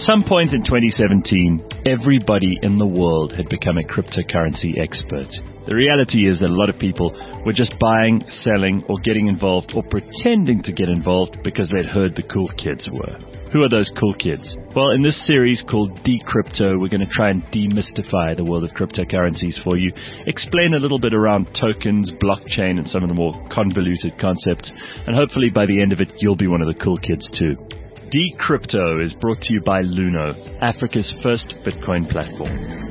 some point in 2017, everybody in the world had become a cryptocurrency expert. The reality is that a lot of people were just buying, selling, or getting involved, or pretending to get involved because they'd heard the cool kids were. Who are those cool kids? Well, in this series called Decrypto, we're going to try and demystify the world of cryptocurrencies for you, explain a little bit around tokens, blockchain, and some of the more convoluted concepts, and hopefully by the end of it, you'll be one of the cool kids too. Decrypto is brought to you by Luno, Africa's first Bitcoin platform.